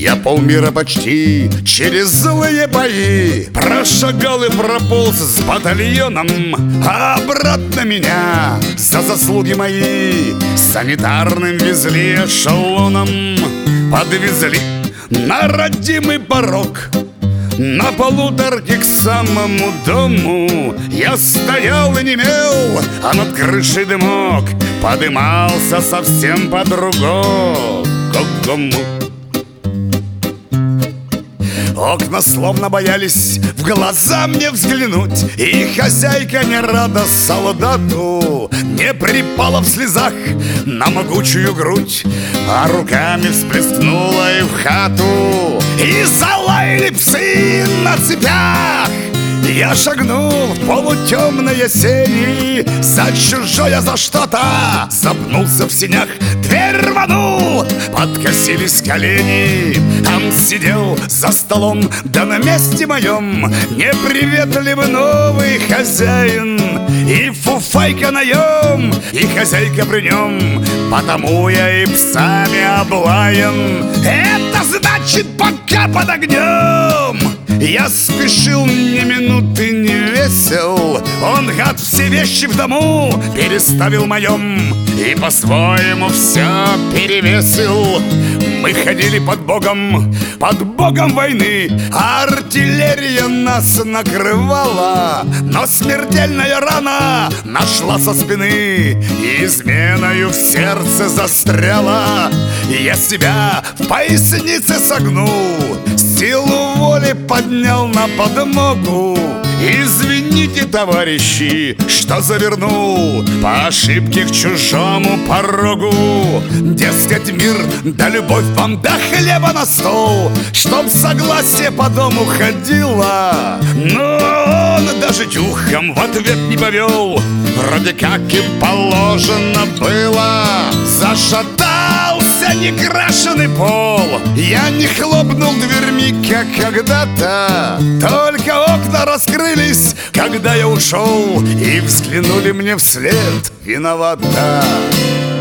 Я полмира почти через злые бои прошагал и прополз с батальоном, а обратно меня за заслуги мои санитарным везли эшелоном. Подвезли на родимый порог, на полуторке к самому дому. Я стоял и немел, а над крышей дымок подымался совсем по-другому. Окна словно боялись в глаза мне взглянуть, и хозяйка не рада солдату не припала в слезах на могучую грудь, а руками всплескнула и в хату. И залаяли псы на цепях. Я шагнул в полутемные сени, за чужое, за что-то запнулся в сенях. Дверь рванул, подкосились колени. Там сидел за столом, да на месте моем неприветливый новый хозяин. И фуфайка наем, и хозяйка при нем, потому я и псами облаян. Это значит, пока под огнем я спешил, ни минуты не весел. Он, гад, все вещи в дому переставил моем и по-своему все перевесил. Мы ходили под богом войны, а артиллерия нас накрывала. Но смертельная рана нашла со спины и изменою в сердце застряла. Я себя в пояснице согнул, силу воли поднял на подмогу. Извините, товарищи, что завернул по ошибке к чужому порогу. Дескать, мир да любовь вам, да хлеба на стол, чтоб согласие по дому ходило. Но он даже тюхом в ответ не повел, вроде как и положено было. Зашатался некрашенный пол, я не хлопнул дверьми, как когда-то. Только окна раскрылись, когда я ушел, и взглянули мне вслед виновато.